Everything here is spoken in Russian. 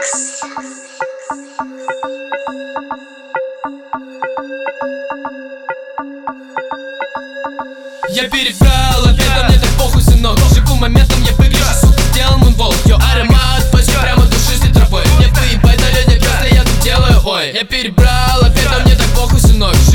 Я перебрал опять, но мне так похуй, сынок. Живу моментом, я выгляжу, сука, сделал мунволк. Йо, аромат, почти прямо душистой травой. Мне поебать на людях, просто я тут делаю, ой. Я перебрал опять, но мне так похуй, сынок.